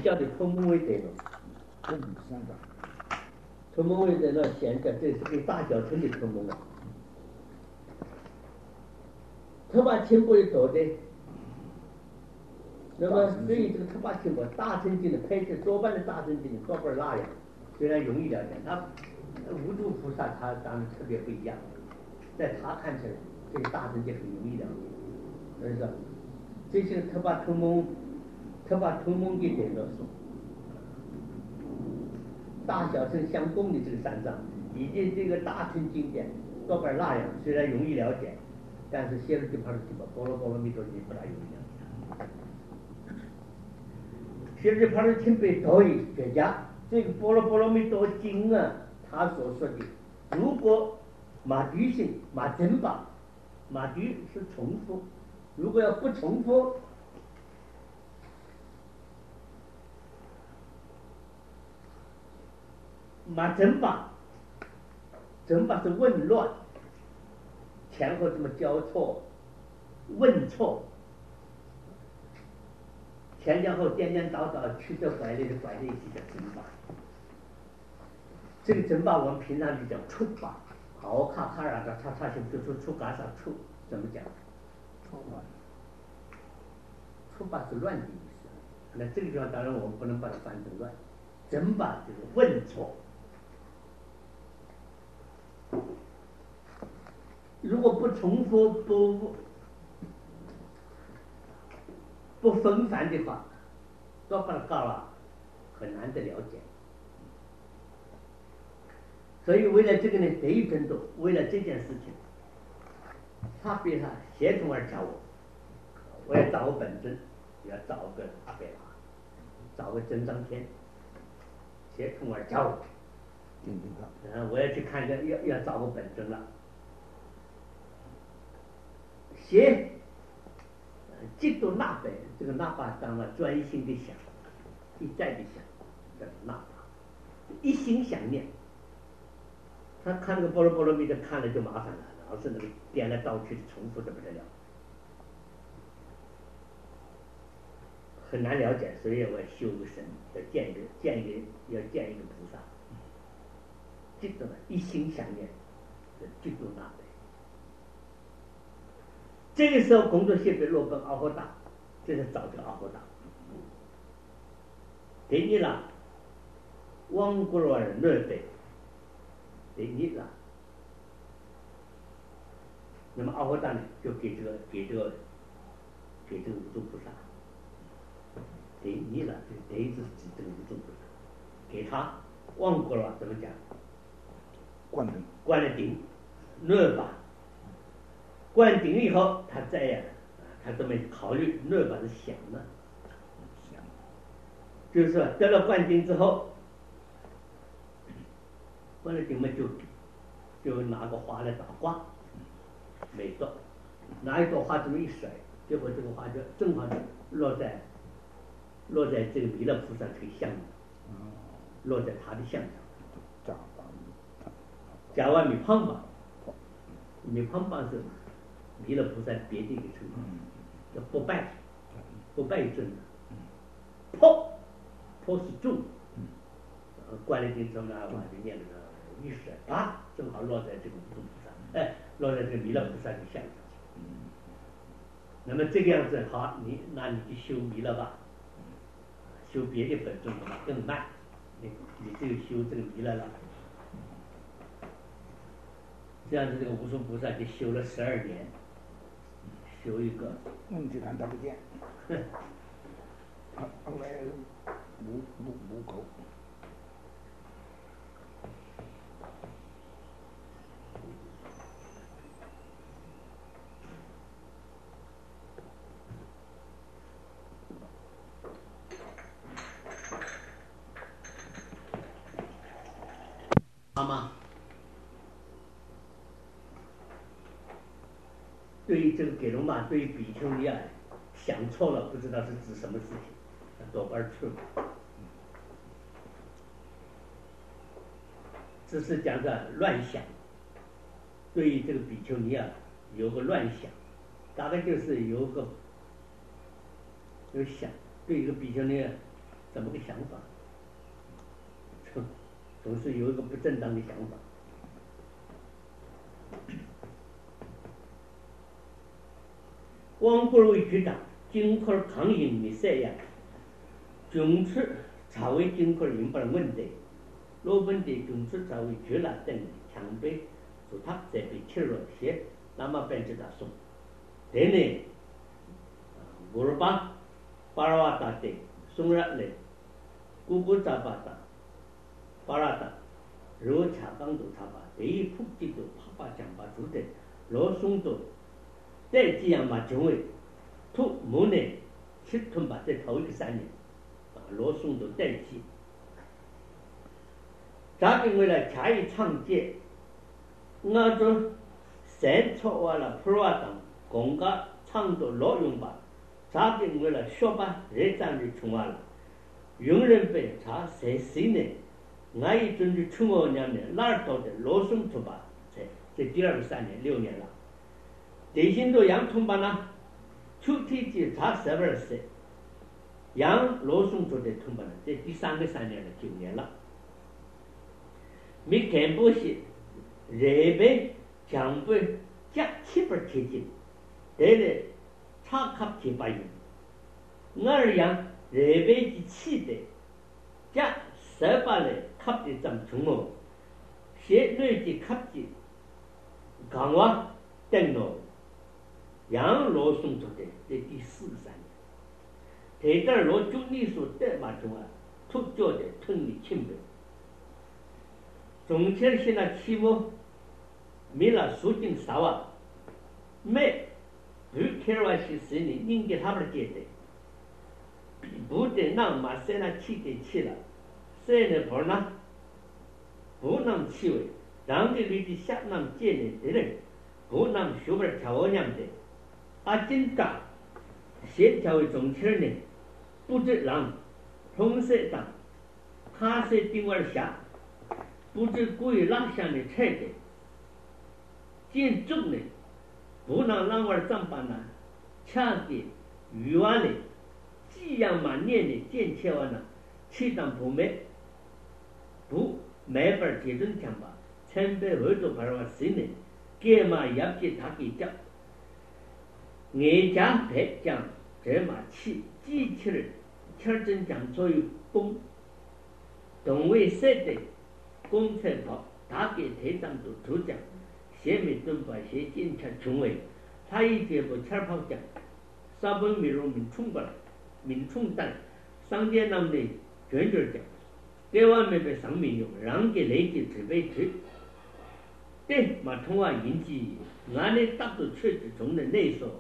叫的托梦为德了。 这是山上。 托梦为德了，显得这是给大小乘的托梦了。特把清波多的，那么对于这个特把清波大乘经的配置，多半的大乘经的多半那样，虽然容易了解，他无著菩萨他当然特别不一样，在他看起来，这些大乘经很容易了解，所以说这些特把托梦的点了。大小乘相共的这个山上，以及这个大乘经典多半那样，虽然容易了解，但是写了就怕是什么波罗波罗蜜多经不大容易了解。写了就怕是挺被道义学家，这个波罗波罗蜜多经啊，他所说的，如果马蹄性马真吧，马蹄是重复，如果要不重复。马整把是混乱，前后这么交错，问错，前前后颠颠倒倒，曲折拐弯的拐在一起叫整把。这个整把我们平常就叫触把，好卡卡啊，叉叉形就说触嘎啥触，怎么讲？触把是乱的意思，那这个地方当然我们不能把它翻成乱，整把就是问错。如果不重复不纷繁的话，都把它搞了，很难的了解。所以为了这个呢，得以争夺，为了这件事情，他比他协同而找我要找个本尊，要找个阿贝拉，找个真章天，协同而找我。我要去看个要找个本尊了。写极度纳白，这个纳巴当了专心的想，一再的想，这个纳巴一心想念。他看那个波罗波罗蜜的看了就麻烦了，老是那个颠来倒去的重复的不得了，很难了解。所以我要修个神，要见一个菩萨，极度的一心想念，极度纳白。这个时候工作线被落奔阿霍达，这是找这个阿霍达。给你了，王古罗尔乐得，给你了。那么阿霍达呢，就给这个无著菩萨，给你了，这得是指这个无著菩萨，给他王古罗怎么讲？灌了顶，乐吧。灌顶以后，他再呀，他这么考虑，乐吧是想呢，就是说得了灌顶之后，灌了顶嘛就拿个花来打卦，没错，拿一朵花这么一甩，结果这个花就正好落在这个弥勒菩萨这个像上，落在他的像上。假万米胖吧，米胖吧是弥勒菩萨别的一个称号，叫不败尊的。破是重，灌了顶之后呢，我就念了个一甩啊，正好落在这个无著菩萨，落在这个弥勒菩萨的像上。那么这个样子好，你去修弥勒吧，修别的本尊的话更慢，你只有修这个弥勒了。这样子这个无著菩萨就修了12年，修一个。 就看他不见。后来无口。 好吗？对于这个给龙马，对于比丘尼啊，想错了，不知道是指什么事情，多半错。这是讲的乱想，对于这个比丘尼啊，有个乱想，大概就是有想，对一个比丘尼怎么个想法？总是有一个不正当的想法。汪国卫局长经科抗议的这样，从此查为经科引发问题，罗本的从此查为局了等强被主他在被切入些，那么本质的送，对呢，古尔巴巴拉瓦达的送了来，古古扎巴达巴拉达，如查刚都查巴，第一普吉都帕巴讲巴主的罗松都。再这样嘛，成为土木呢，7吨吧，在头一个3年，罗松都代替。咱们为了加以创建，我就三撮完了普瓦当，公家创造劳用吧，咱们为了学吧，热战的穷完了，用人被查3年，我一准的穷2年呢，哪儿到的罗松土吧，在第二个3年6年了。대신도 양통반나 추티지 자서버스 양 로송조대 통반은 제第3个3年了9年了。미 캠보시 레베 장부 짝 7번贴近 대래 차갑 기바인 얼양 레베지 치대 짝 서발에 갑지 좀 중모 셰뇌지 갑지 강화 땡노 양罗宋做的这第43年，这点罗就你所代码中啊，突教的吞的清白。从前现在期末，没了苏进啥哇，没不开玩笑是你应该他们接的，不得让马现在气的气了，现在不呢，不能气味，让给你的下能接的人，不能学不调样的。真干，协调为中间呢，不知让红色党，咖色定位下，不知故意拉下的菜的，见重呢，不能让我长板呢，恰的鱼丸呢，这样嘛念的见切完了，气当不美，不没法结论讲吧，前辈后头把我谁呢，给嘛也给他给讲。家白讲这马气机器人天真讲作为公动为设的公测跑打给台长都主讲写美顿把写进车成为他一节不前跑讲沙本美容民冲过来民冲蛋商店那么的卷卷讲给我们被上面用让给累积只被吃对马通话引起俺的大多确实中的内说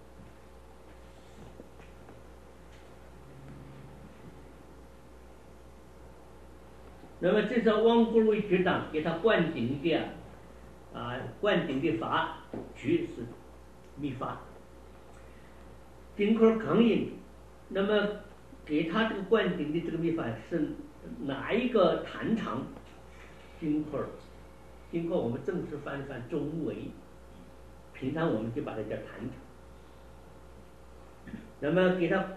那么这是汪国卫局长给他灌顶的灌顶的法局是秘法经科抗议那么给他这个灌顶的这个秘法是哪一个坛场经科我们正式翻中维平常我们就把它叫坛场那么给他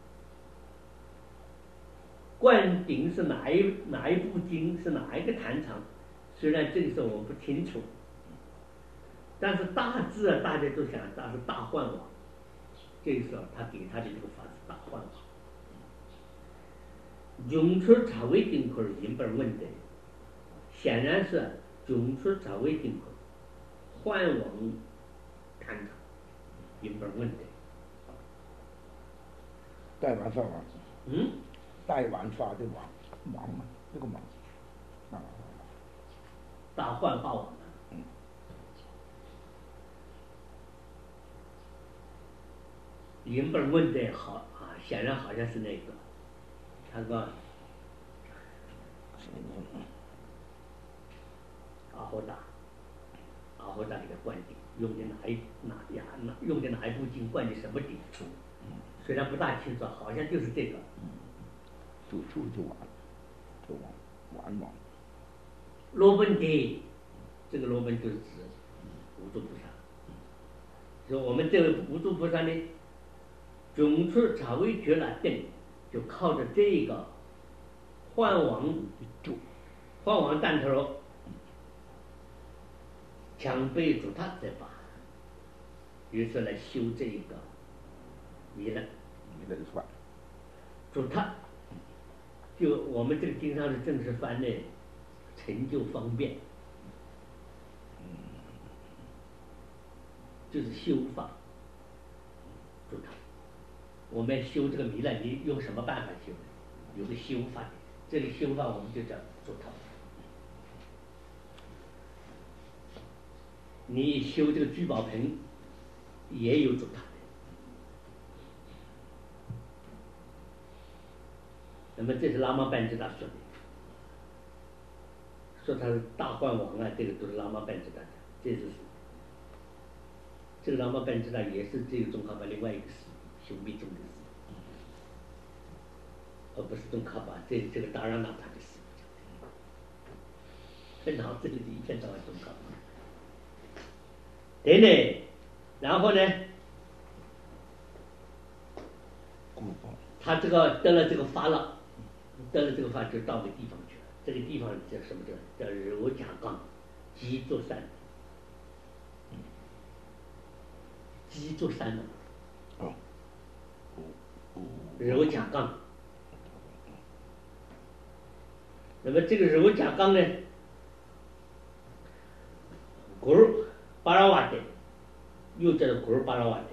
灌顶是哪一部经是哪一个坛场虽然这个时候我不清楚但是大致大家都想他是大幻王这个时候他给他的这个法是大幻王用出查为经科引本问题显然是用出查为经科幻王坛场引本问题带完法王带完法的王嘛这个王大幻法王引本问题好显然好像是那个他说阿后达给他灌顶用的用的哪一部经灌的什么顶虽然不大清楚好像就是这个就完罗本的这个罗本就是指无著菩萨说我们这位无著菩萨呢总出查为觉了定就靠着这个换王弹头强背住他再拔，于是来修这个弥勒法， 主他，就我们这个经上的正式翻的成就方便，就是修法主他。我们修这个弥勒，你用什么办法修？有个修法，这个修法我们就叫主他。你修这个聚宝盆也有主他的。那么这是拉玛班智达说的，说他是大幻王啊，这个都是拉玛班智达的。这个拉玛班智达也是这个宗喀巴另外一个师修密宗的师，而不是宗喀巴这个达让那他的师。然后这里一天到晚宗喀巴。对呢，然后呢，他这个得了这个法了，就到个地方去了。这个地方叫什么叫柔甲冈基座山，基座山呢？柔甲冈。那么这个柔甲冈呢，古尔巴拉瓦德，又叫做古尔巴拉瓦德。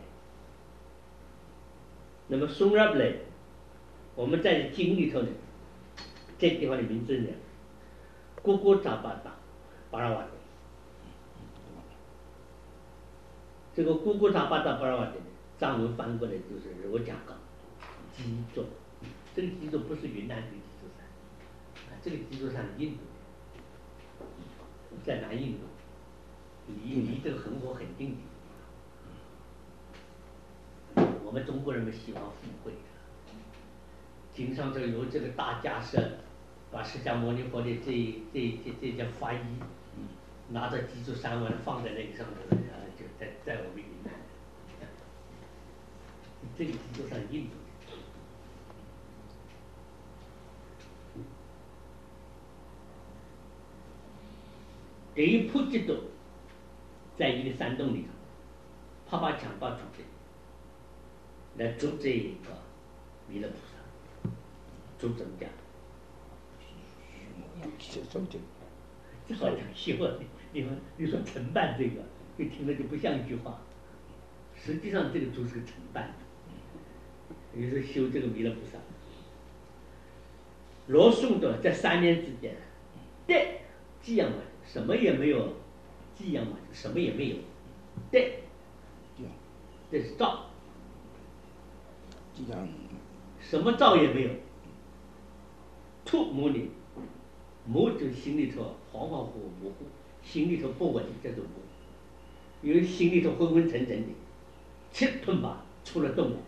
那么松拉布莱，我们在经里头呢，这地方的名字呢，咕咕扎巴达巴拉瓦德。这个咕咕扎巴达巴拉瓦德呢，藏文翻过来就是柔甲冈基座。这个基座不是云南这个基座山，这个基座山是印度的，在南印度，离这个恒河很近的。我们中国人们喜欢富贵的，经常就有这个大家舍，把释迦牟尼佛的这件法衣，拿着基座山完放在那个上头，就在我们云南，这个基座山印度的。这一普吉多，在一个山洞里头，啪啪强拔出来，来做这一个弥勒菩萨，做怎么讲？这好像修啊！你说承办这个，就听着就不像一句话。实际上这个就是个承办，也是修这个弥勒菩萨。罗宋的在3年之间，对，寄养完什么也没有，寄养完什么也没有，对，这是造，什么造也没有。突模拟，模就心里头恍恍惚惚模糊，心里头不稳，这种模，因为心里头昏昏沉沉的，切吞吧出了洞来，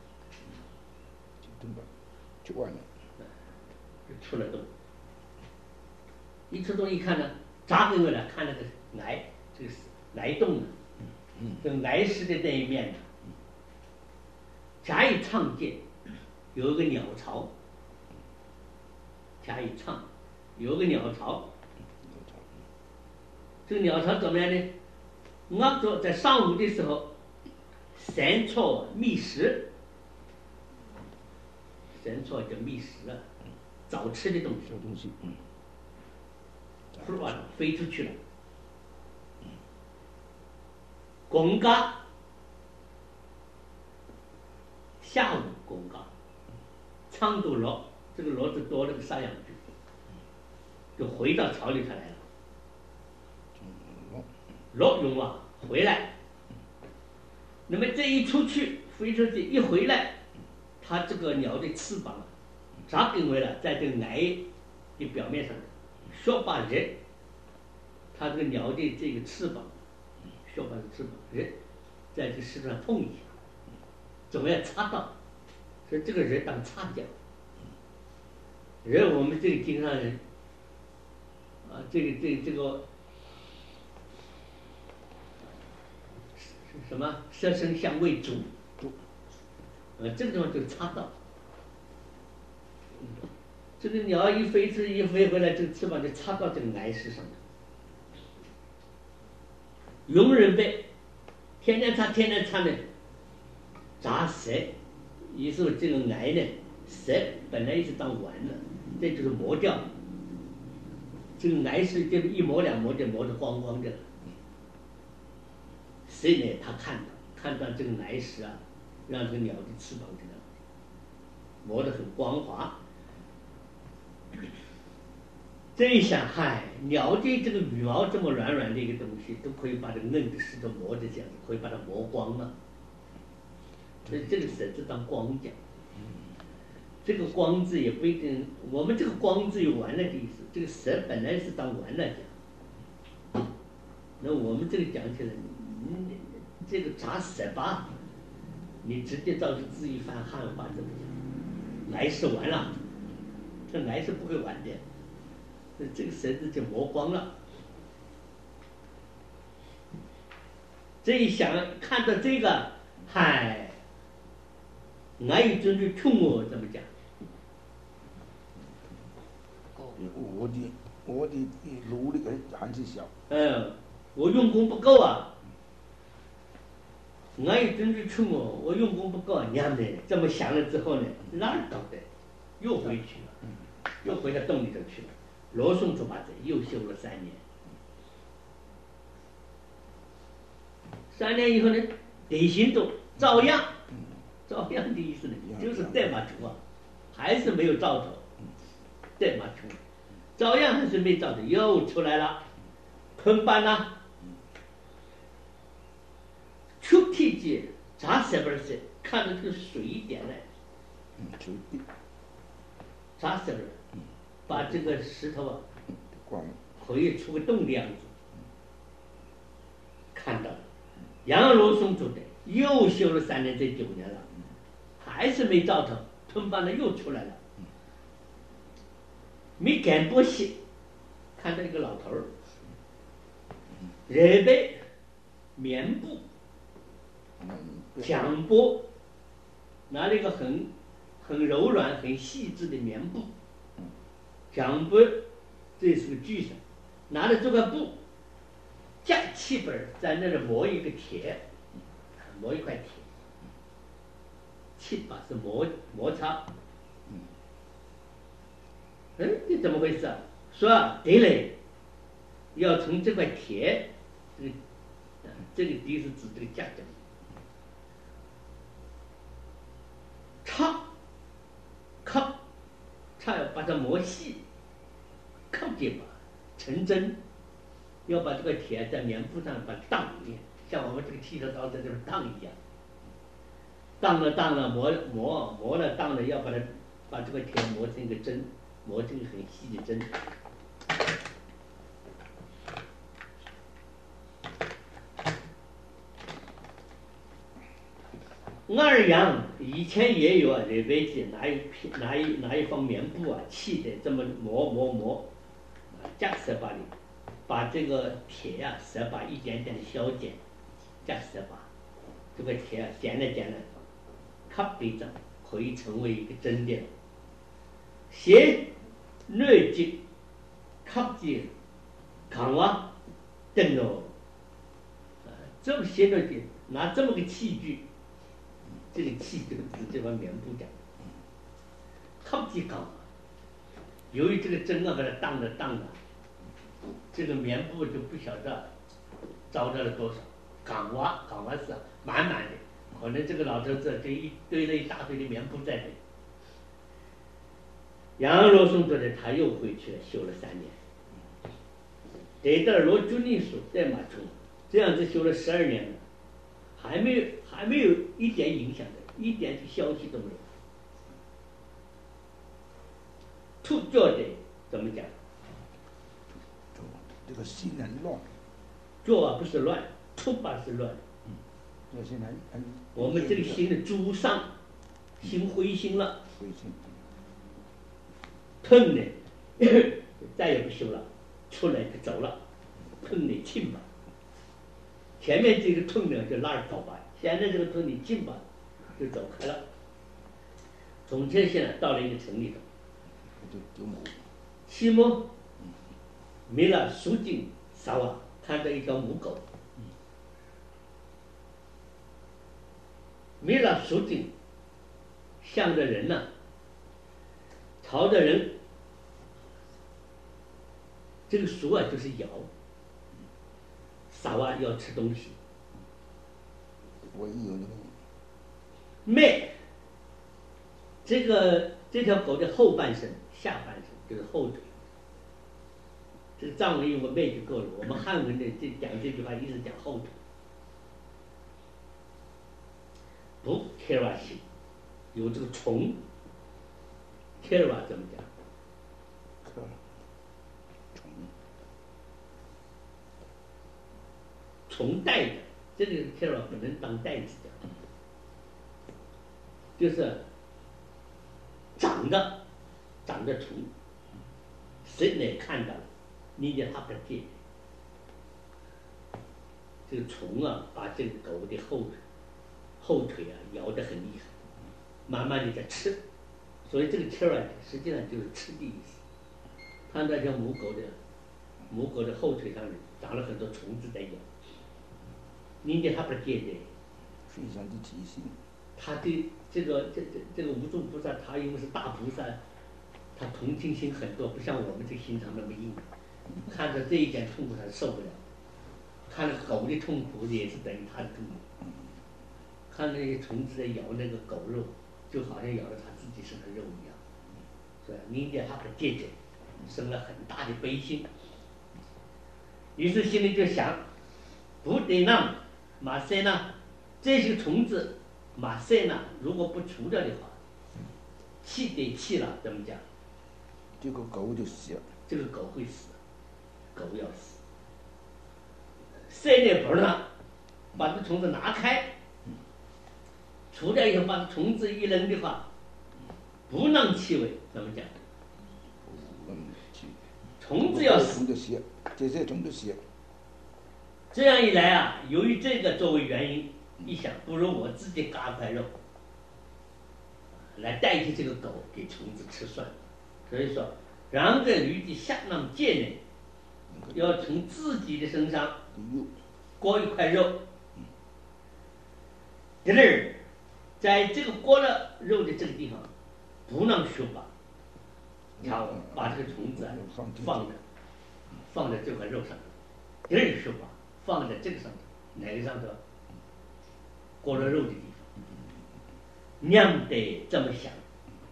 就完了， 就出了洞。一出洞一看呢，扎根过来看那个崖，这个崖洞呢，这个崖石的那一面呢，甲乙唱界有一个鸟巢，甲乙唱有个鸟巢，这个鸟巢怎么样呢？我做在上午的时候，三错觅食，三错叫觅食啊，早吃的东西，突然飞出去了。公嘎，下午公嘎，唱多罗，这个罗字多了个杀羊句，就回到巢里头来了。罗勇啊，回来。那么这一出去，飞出去一回来，它这个鸟的翅膀扎根为了在这个崖的表面上，削把热，它这个鸟的这个翅膀，削把的翅膀热，在这个石头上碰一下，总要擦到，所以这个热当擦脚。热我们这个经上人啊，这个什么色声香味足，这个地方就擦到， 这个鸟一飞回来，这个翅膀就插到这个癌石上面，用人背，天天擦呢，扎舌，意思说这个癌呢，舌本来是当丸的，这就是磨掉，这个癌石就一磨两磨就磨得光光的了。谁呢？他看到这个癌石啊，让这个鸟的翅膀这样磨得很光滑。这一想，嗨，鸟的这个羽毛这么软的一个东西，都可以把这个硬的石头磨得这样，可以把它磨光了。所以这个舌字当光讲，这个光字也不一定，我们这个光字有完了的意思，这个舌本来是当完了讲。那我们这个讲起来，这个扎舌吧，你直接照着字一翻汉话怎么讲？来是完了，这来是不会完的。这个舌字就磨光了。这一想，看到这个，嗨，俺有准备穷我怎么讲？ 我的努力还是小。 我用功不够啊。俺有准备穷我用功不够啊，娘的！这么想了之后呢，哪儿搞的？又回去了，又回到洞里头去了。罗宋猪八戒又修了3年，3年以后呢，得行动照样的意思呢，就是代码图啊，还是没有照头，代码图，照样还是没照头，又出来了，喷班呐，出体节扎舌边是看着这个水一点来，扎舌边，把这个石头啊。可以出个洞的样子，看到了。杨罗松做的又修了3年，这9年了，还是没照成，吞巴呢又出来了，没敢拨息，看到一个老头儿，热背棉布，蒋拨，拿了一个很柔软、很细致的棉布，蒋拨。这是个锯上，拿着这个布，架气本在那里磨一个铁，磨一块铁，气把是摩擦。这怎么回事啊？说对嘞，要从这块铁，这个底是指这个架子，擦要把它磨细。靠近吧，成针，要把这个铁在棉布上把它荡一样，像我们这个剃头刀在这边荡一样，荡了，磨了，荡了，要把这个铁磨成一个针，磨成一个很细的针。二阳以前也有啊，热背机拿一方棉布啊，气的这么磨。加舌把里，把这个铁呀、舌把一点点的削减，加舌把，这个铁啊剪了，卡对着可以成为一个针的。写内积，卡紧，扛哇，等哦，这么写内积，拿这么个器具，这个器具指这把棉布讲，卡紧扛。由于这个针啊把它荡的，这个棉布就不晓得招到了多少，港娃是满的，可能这个老头子堆了一大堆的棉布在这里。杨罗松做的，他又回去了，修了3年。得到罗军令所代码中，这样子修了12年了，还没有一点影响的，一点消息都没有。突教的怎么讲？ 这个心很乱。 做啊不是乱，突吧是乱。 这个心很。 我们这个心的诸上，心灰心了。 灰心。 碰呢，再也不修了，出来就走了，碰你进吧。前面这个碰呢就拉着走吧，现在这个碰你进吧，就走开了。从前线到了一个城里头。 就母。 起母，没了属井撒瓦，看到一条母狗，没了属井，向着人呢，朝着人，这个属啊就是咬，撒瓦要吃东西， 我有那个妹，这条狗的后半身、下半身就是后腿。这个藏文用个妹就够了，我们汉文的讲这句话一直讲后腿。不 kera 西，有这个虫 kera 怎么讲？虫带的，这个 kera 不能当带子讲，就是长的虫，谁也看到了，你叫他不见。这个虫啊，把这个狗的后腿啊咬得很厉害，慢慢的在吃，所以这个 kera 实际上就是吃的意思。它那条母狗的后腿上面长了很多虫子在咬，你叫他不见的。 非常的体性。 他对这个无众菩萨，他因为是大菩萨，他同情心很多，不像我们这心肠那么硬。看着这一点痛苦，他受不了；看着狗的痛苦，也是等于他的痛苦。看那些虫子在咬那个狗肉，就好像咬了他自己身上肉一样。所以你叫他不戒戒，生了很大的悲心。于是心里就想，不得让马塞呢，这些虫子马塞呢，如果不除掉的话，气得气了，怎么讲？ 这个狗就死了。 这个狗会死，狗要死。塞那盆呢，把这虫子拿开，除掉以后把虫子一扔的话，不让气味，怎么讲？虫子要死， 这些虫子死。 这样一来啊，由于这个作为原因，一想不如我自己嘎块肉，来代替这个狗给虫子吃算了。所以说，让这驴的下让界内，要从自己的身上割一块肉，第二，在这个割了肉的这个地方，不让血把，把这个虫子放在这块肉上，第二血把放在这个上头，哪个上头？割了肉的地方。娘得这么想，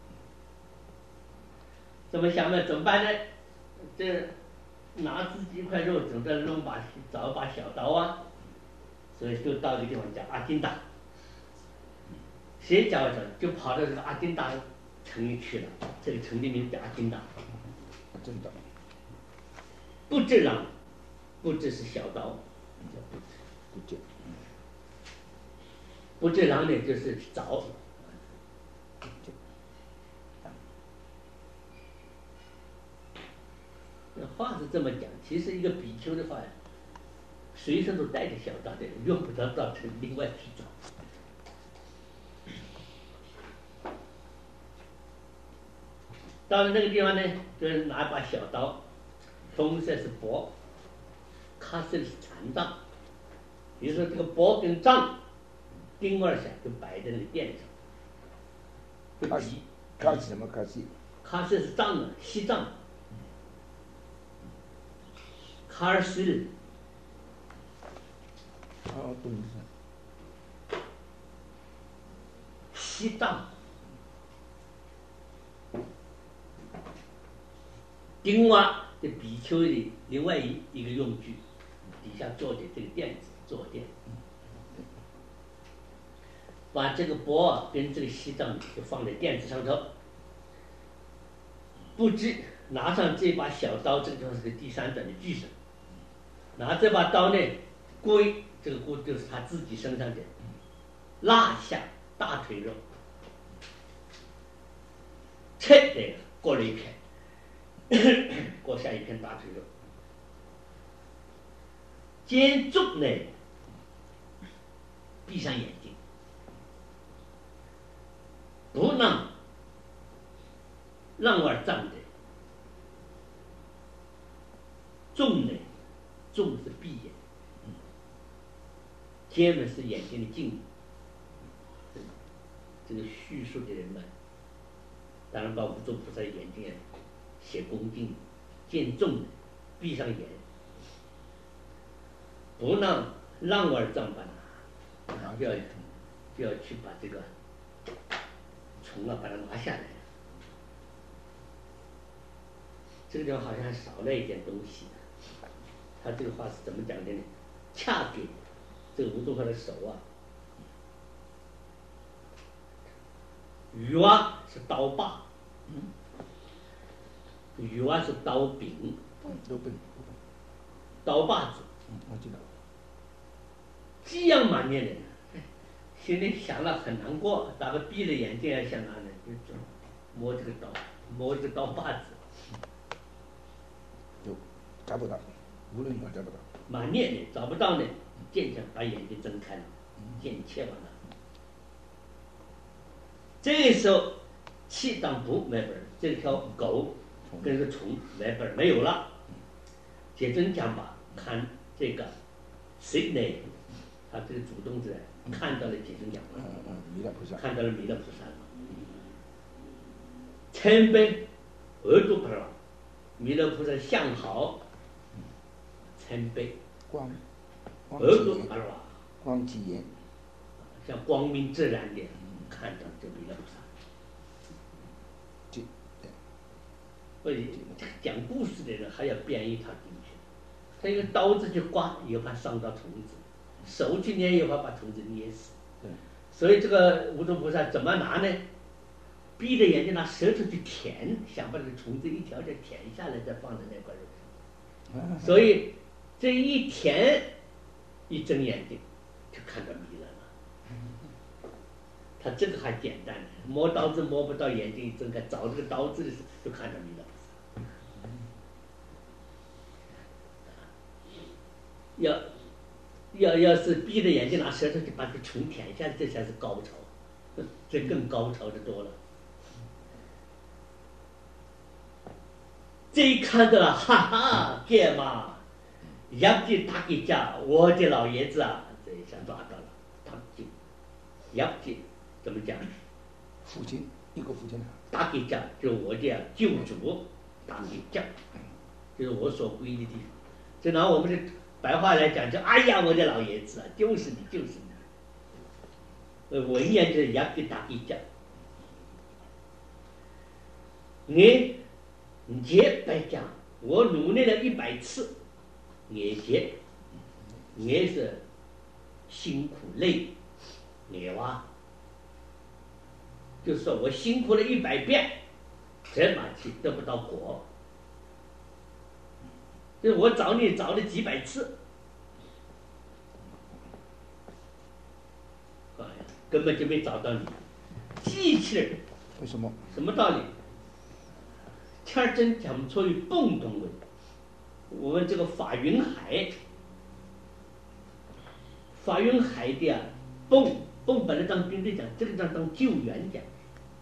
怎么想呢？怎么办呢？这拿自己一块肉，总得找一把小刀啊，所以就到一个地方叫阿金达。谁叫就跑到这个阿金达城里去了。这个城的名字叫阿金达。 真的。 不知狼，不知是小刀，叫不知。不知狼呢，就是找。那话是这么讲，其实一个比丘的话，随身都带着小刀的，用不着到城另外去找。到了那个地方呢，就是拿一把小刀，棕色是帛，咖色是残杖。比如说这个帛跟杖，钉二下就摆在那个垫上。 咖是什么咖西？ 咖色是杖呢，锡杖。卡尔斯。 懂了。 锡杖。钉瓦的比丘的另外一个用具，底下做的这个垫子坐垫，把这个帛跟这个锡杖就放在垫子上头，不知拿上这把小刀，这个就是个第三段的句首，拿这把刀呢，归这个归就是他自己身上的，拉下大腿肉，彻底割了一片。割下一片大腿肉，肩足呢，闭上眼睛，不让让而障的，重呢，重是闭眼，尖呢是眼睛的镜。这个叙述的人们，当然把无著菩萨的眼睛写恭敬，见重的，闭上眼，不让而障板，就要去把这个虫把它拿下来。这个地方好像还少了一点东西。他这个话是怎么讲的呢？恰给这个无著菩萨的手雨蛙是刀把，雨蛙是刀柄，刀把子。 我知道。 这样满面的，心里想了很难过，大概闭着眼睛想哪呢？就摸这个刀，摸这个刀把子。 就找不到，无论如何找不到。 满面的找不到呢，渐渐把眼睛睁开了，见切完了。这个时候，气当不没本，这条狗跟这个虫没本没有了。解真讲吧，看这个谁呢？他这个主动者看到了解真讲， 弥勒菩萨看到了弥勒菩萨了。谦卑额度不了，弥勒菩萨相好，谦卑额度不了， 光吉言， 像光明自然的看到这弥勒菩萨。所以这个讲故事的人还要编一套进去，他用刀子去刮，也怕伤到虫子；手去捏，也怕把虫子捏死。所以这个无著菩萨怎么拿呢？闭着眼睛拿舌头去舔，想把这个虫子一条条舔下来，再放在那块肉上。所以这一舔，一睁眼睛就看到弥勒了。他这个还简单，摸刀子摸不到，眼睛一睁开，找这个刀子的时候就看到弥勒菩萨。要是闭着眼睛拿舌头去把这虫舔下来，这才是高潮，这更高潮的多了。这一看到了，哈哈，干嘛？压紧打给家，我的老爷子啊，这一下抓到了，打紧，压紧怎么讲？ 父亲，一个父亲。 打给家就是我的救主，打给家就是我所归的地方。就拿我们的白话来讲，就哎呀，我的老爷子啊，就是你，就是你。文言就是压给打给家。你白讲，我努力了100次，节是辛苦累，哇，就是说我辛苦了100遍，这马去得不到果，就是我找你找了几百次，根本就没找到你，记起来。 为什么？ 什么道理？天真讲出于蹦动文，我们这个法云海的蹦本来当兵队讲，这个当救援讲。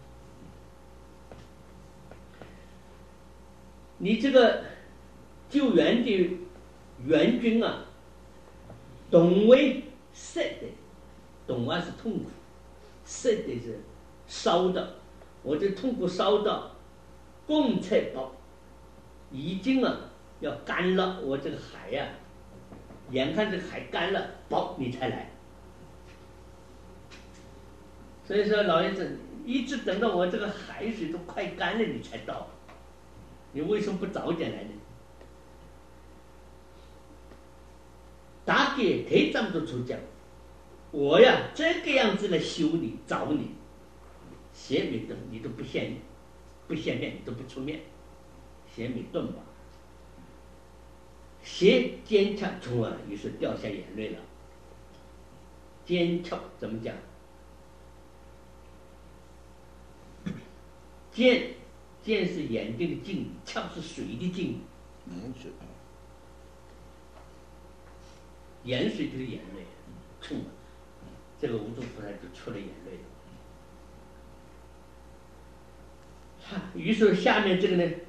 你这个救援的援军啊，动为色的，动啊是痛苦，色的是烧的，我这痛苦烧到共菜包已经要干了，我这个海呀，眼看这个海干了，包你才来。所以说老爷子一直等到我这个海水都快干了，你才到，你为什么不早点来呢？打给台长都出讲，我呀这个样子来修你找你，邪没顿你都不现面，你都不出面，邪没顿吧？邪尖巧中于是掉下眼泪了。尖巧怎么讲？尖是眼睛的镜，巧是水的镜。盐水就是眼泪，冲了，这个无著菩萨就出了眼泪了。 于是下面这个呢，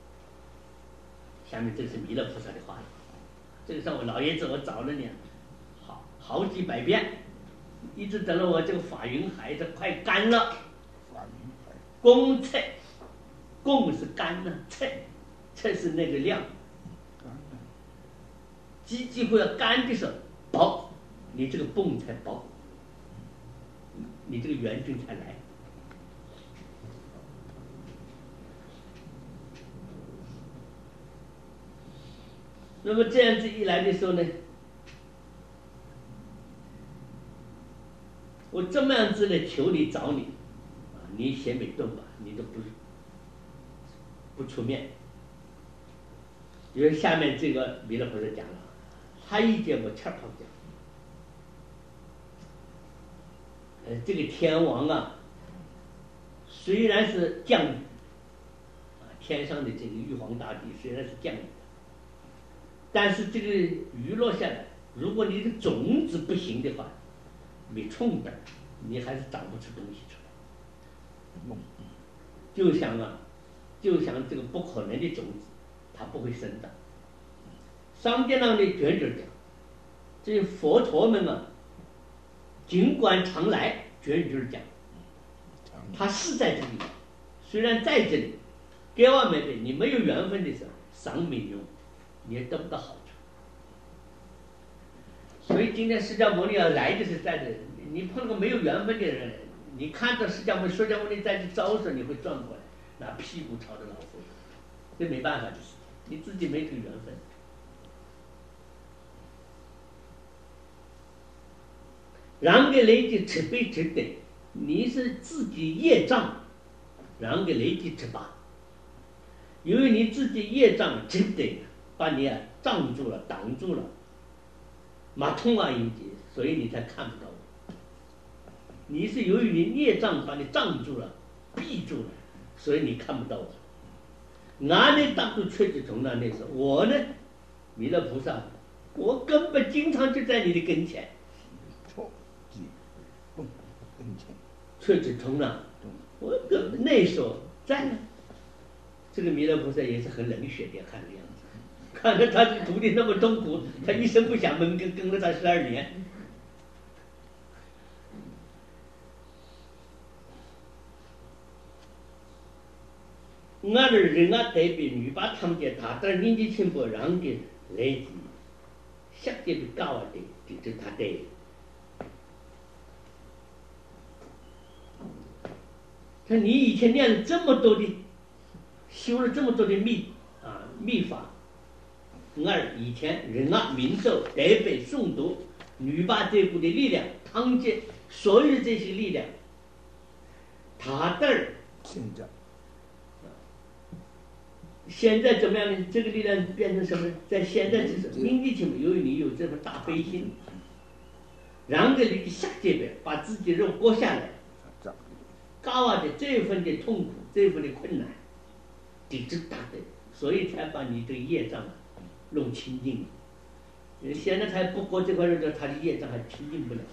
下面这是弥勒菩萨的话，这个上我老爷子我找了你好几百遍，一直等到我这个法云海这快干了。公测，公是干了，测是那个量。几乎要干的时候，薄，你这个泵才薄，你这个元军才来。那么这样子一来的时候呢，我这么样子的求你找你，你先没动吧，你都不出面。因为下面这个弥勒菩萨讲了，他一节我切跑讲，这个天王啊，虽然是降雨，天上的这个玉皇大帝虽然是降雨的，但是这个雨落下来，如果你的种子不行的话，没冲的，你还是长不出东西出来。就像这个不可能的种子，它不会生长。上天上的卷卷讲，这些佛陀们啊，尽管常来，卷卷讲，他是在这里，虽然在这里，给我们的你没有缘分的时候，赏没用，你也得不到好处。所以今天释迦牟尼要来的是在这里，你碰到个没有缘分的人，你看到释迦牟尼在这招手，你会转过来，拿屁股朝着老佛，这没办法的事，你自己没这个缘分。让给累积吃背吃得，你是自己业障，让给累积吃吧。因为你自己业障吃得，把你障住了，挡住了，马通啊引起，所以你才看不到我。你是由于你业障把你障住了，闭住了，所以你看不到我。俺呢，当初确实从那时候，我呢，弥勒菩萨，我根本经常就在你的跟前。确实从那，我那时候在呢。这个弥勒菩萨也是很冷血的，看这样子，看着他的徒弟那么痛苦，他一声不响闷跟了他12年。俺的人啊，代表女把他们家他的年纪轻不让给来自下界的高啊的，就是他的。他你以前念了这么多的，修了这么多的秘法，俺以前人啊民咒代表诵读女把这股的力量，堂姐所有的这些力量，他的现在怎么样呢？这个力量变成什么？在现在就是明地情，由于你有这份大悲心，让给你下界边把自己肉割下来，高啊的这份的痛苦，这份的困难，抵制大的，所以才把你这个业障弄清净。现在才不割这块肉的，他的业障还清净不了。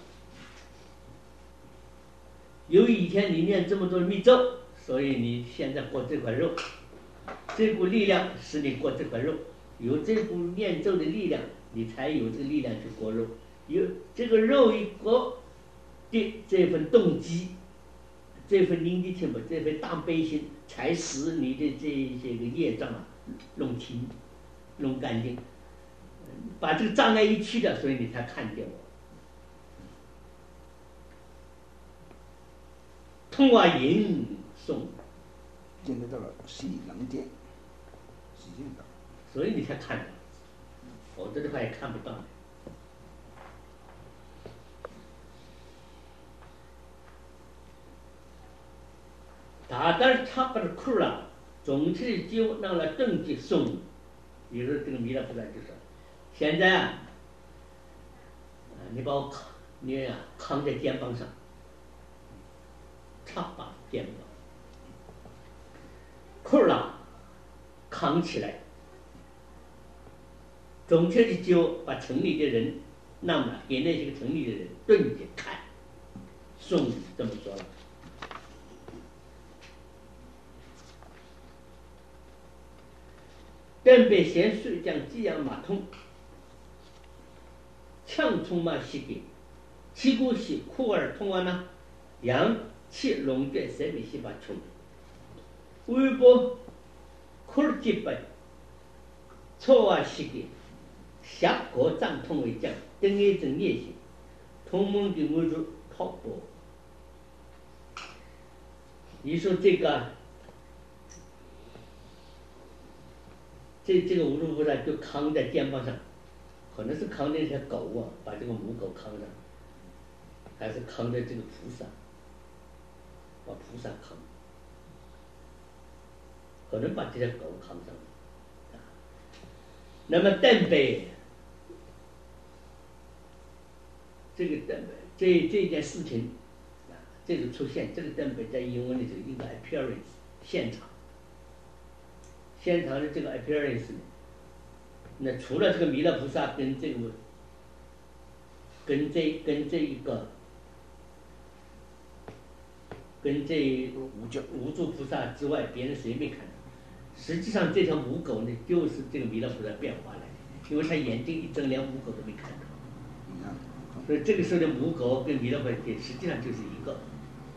由于以前你念这么多密咒，所以你现在割这块肉。这股力量使你割这块肉，有这股念咒的力量，你才有这个力量去割肉。有这个肉一割的这份动机，这份灵的情吧，这份大悲心，才使你的这些个业障弄清、弄干净，把这个障碍一去掉，所以你才看见我。通过吟诵。 见得到了西能见，是见到， 所以你才看到，否则的话也看不到的。大胆插把的裤啊，总是就让了正气松。比如这个弥勒菩萨就说：“现在啊，你把我扛在肩膀上，插把肩膀。”裤啊，扛起来，总确的就把城里的人，那么给那些个城里的人顿着看，宋这么说了。 等被先水将几样马桶，强充马膝盖，起骨膝苦而痛完呢，让其龙卷三米西把穷，微波苦儿几百，错啊膝盖，下个长痛为讲，等一阵练习，同盟的我就跑步。你说这个五路菩萨就扛在肩膀上，可能是扛着一条狗啊，把这个母狗扛上，还是扛着这个菩萨，把菩萨扛，可能把这条狗扛上。那么等被这个等被这件事情这个出现，这个等被在英文里头应该 appearance 现场的这个 appearance 呢，那除了这个弥勒菩萨跟这无住菩萨之外，别人谁没看到？实际上这条母狗呢，就是这个弥勒菩萨变化来的，因为他眼睛一睁，连母狗都没看到。所以这个时候的母狗跟弥勒菩萨实际上就是一个。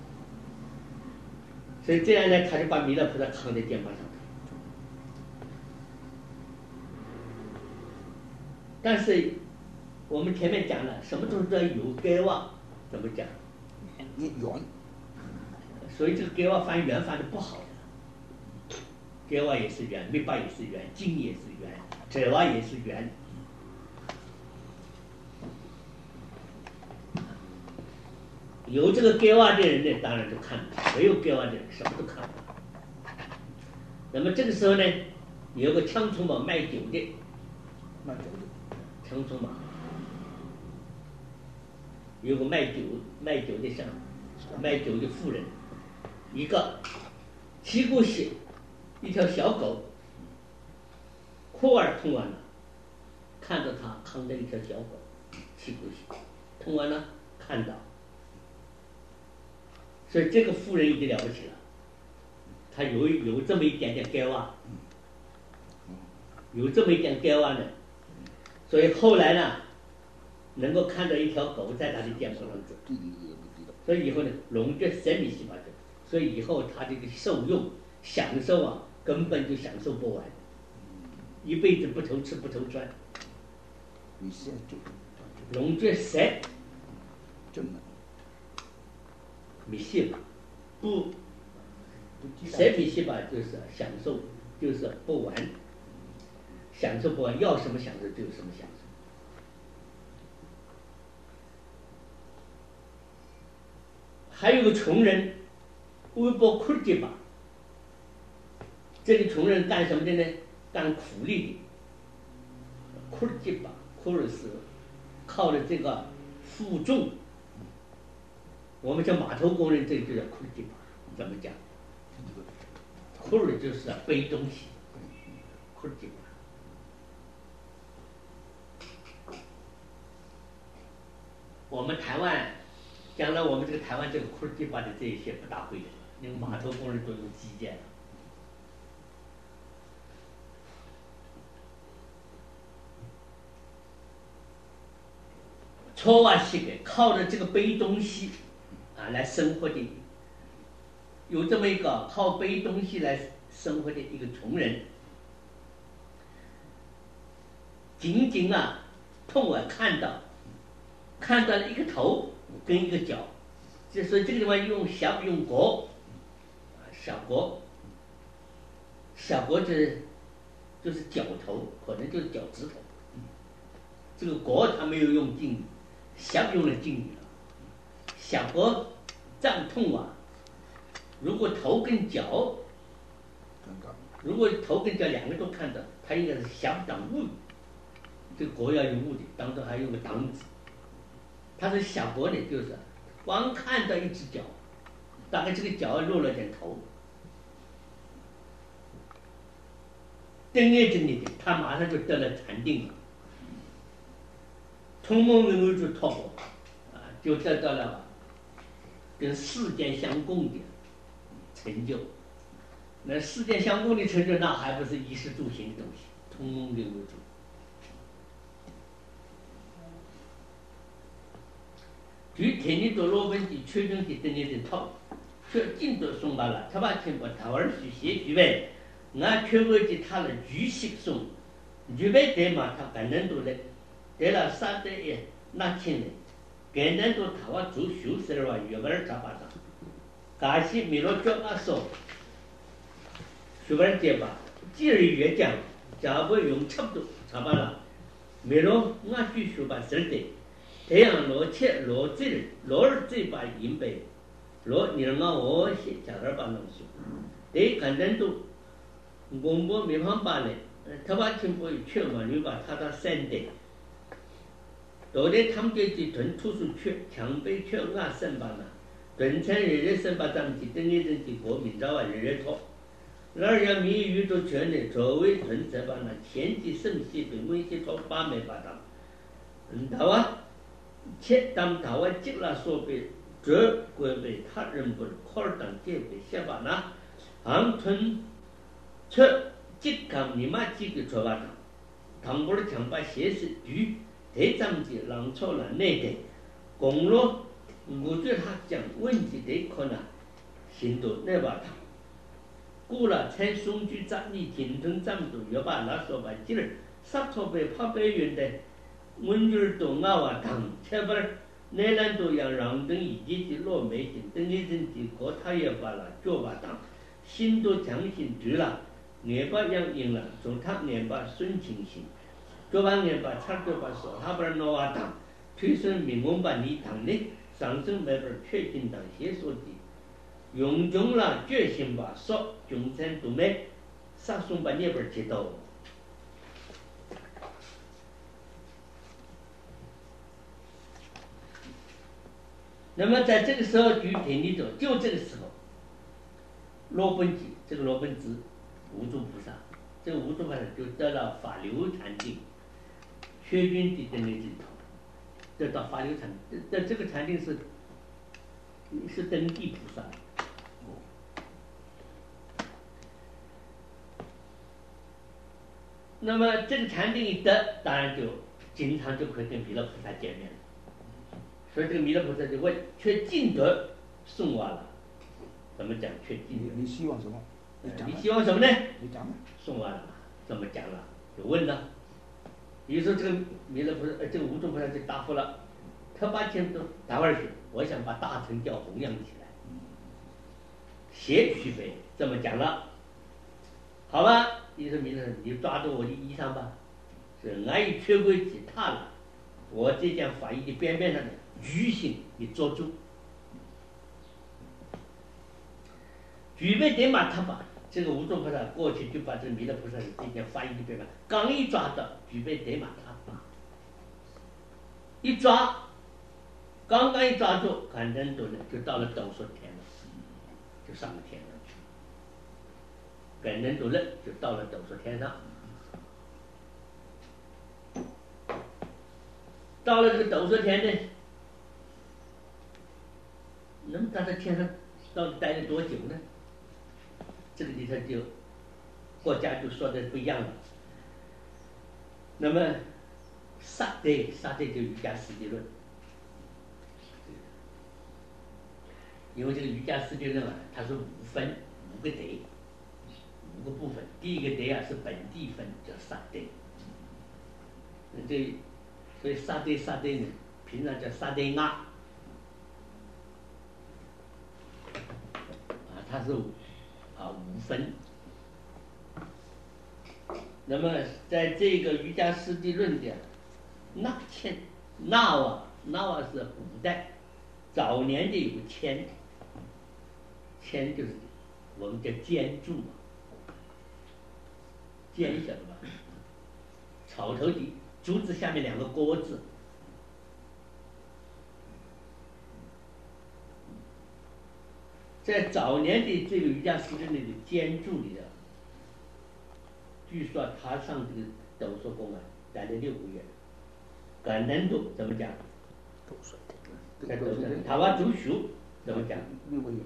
所以这样呢，他就把弥勒菩萨扛在肩膀上。但是我们前面讲了，什么东西叫有盖瓦？怎么讲？ 圆。 所以这个盖瓦翻圆翻的不好的，盖瓦也是圆，密巴也是圆，经也是圆，折瓦也是圆。有这个盖瓦的人呢，当然就看不到；没有盖瓦的人，什么都看不到。那么这个时候呢，有个枪冲马卖酒的，枪冲马，有个卖酒的商，卖酒的妇人，一个骑过去一条小狗，哭儿痛完了，看着他扛着一条小狗，骑过去，痛完了看到。所以这个妇人已经了不起了，他有这么一点点盖瓦，有这么一点盖瓦呢，所以后来呢，能够看到一条狗在他的肩膀上走，所以以后呢，龙觉3米7八九，所以以后他这个受用享受啊，根本就享受不完，一辈子不愁吃不愁穿。龙觉3。米西吧，不3米西吧，就是享受，就是不完，享受不完，要什么享受就有什么享受。还有个穷人，微波苦力吧，这个穷人干什么的呢？干苦力的，苦力吧，苦力是靠着这个负重。我们叫码头工人，这个就叫苦力吧，怎么讲？苦力就是背东西，苦力吧。我们台湾，将来我们这个台湾这个苦力吧的这一些不大会的，因为码头工人都用机械了。搓瓦膝盖，靠着这个背东西来生活的，有这么一个靠背东西来生活的一个穷人，仅仅痛看到了一个头跟一个脚，所以这个地方用国，小国就是脚头，可能就是脚趾头。这个国他没有用敬语，小用了敬语了。小国胀痛如果头跟脚两个都看到，他应该是小挡物，这个国要有物的，当中还有个挡字。他是小国呢，就是光看到一只脚，大概这个脚露了点头，瞪眼睛的，他马上就得了禅定了。通梦能够就突破就得到了跟世间相共的成就。那世间相共的成就，那还不是衣食住行的东西， 匆忙流为主。据天地多罗文的确定的等于的套，却尽都送罢了，他把全部头儿去写剧本，俺全部的他的剧式送，剧本对嘛他感人多嘞，对了啥的也拿钱嘞，感人多他话做修饰了话越个人咋办的，嘎西米罗叫俺说，学个人结巴，今日越讲，假不用差不多咋办了，米罗俺去学把事的。太阳落切落嘴落儿嘴巴硬背，落你让我写加点把东西，对看人都我没法办嘞，他把全部全嘛，你把他的三的，到底他们这几屯图书缺强背缺俺三把呢，屯城日日三把咱们去等你人去国民早晚日日拖，那要谜语都全的，作为屯这把呢，前几省西北温西拖八没把他，他哇。且当他为极了所被这归被他人不可当戒被写吧呢，昂吞这即kam你妈几个说吧唐不是强把写是句得咱们的浪潮了内的公路我觉得他讲问题的可能行动那吧他故了才送去咱你听听咱们都要把那说吧今儿啥头被怕被云的文句都俺话当前边那人都要让等以及的落梅金等你人的国他也罢了就罢当心都强行住了眼巴养硬了从他眼巴顺清心就把眼巴差就把说他边那话当推升民工把你当的上升那边确定当写说的用尽了决心吧说穷山独美上送把那边接到那么在这个时候举天地者就这个时候罗本基这个罗本子无主菩萨这个无主菩萨就得到法流禅定确定的那个得到法流禅这个禅定是登地菩萨那么这个禅定一得当然就经常就可以跟弥勒菩萨见面了所以这个弥勒菩萨就问却尽得送我了怎么讲却尽得你希望什么你希望什么呢你讲送我了怎么讲了就问了于是这个弥勒菩萨这个无中菩萨就答复了他把钱都待会儿去我想把大乘教弘扬起来写续费这么讲了好吧于是弥勒你抓住我的衣裳吧是俺一缺规矩踏了我这件法衣的边边上的矩形你捉住举杯得马他把这个无中菩萨过去就把这个弥勒菩萨的这件法衣的边边刚一抓到举杯得马他把一抓刚刚一抓住感人多呢就到了斗说天了就上了天上去感人多了就到了斗说天上到了这个斗说天呢那么他在天上到底待了多久呢这个里头就国家就说的不一样了那么萨德就瑜伽师地论因为这个瑜伽师地论啊它是5分5个德5个部分第一个德啊是本地分叫萨德这所以萨德呢平常叫萨德阿它是5分那么在这个瑜伽师地论的那瓦是古代早年的有个铅就是我们叫尖柱尖晓得吧草头的竹子下面2个锅字在早年的这个瑜伽师地论的尖柱里的据说他上这个斗说宫啊待了6个月感人度怎么讲在斗说他把读书怎么讲 6个月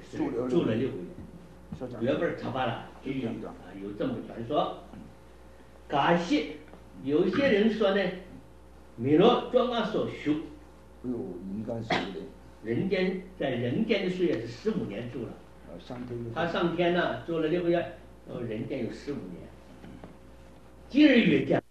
住了6个月原本他把了有这么传说感谢，有些人说呢，弥勒专案所学， 哎呦，应该是的。 在人间的岁月是15年住了，他上天呢做了6个月，人间有15年。今日月见。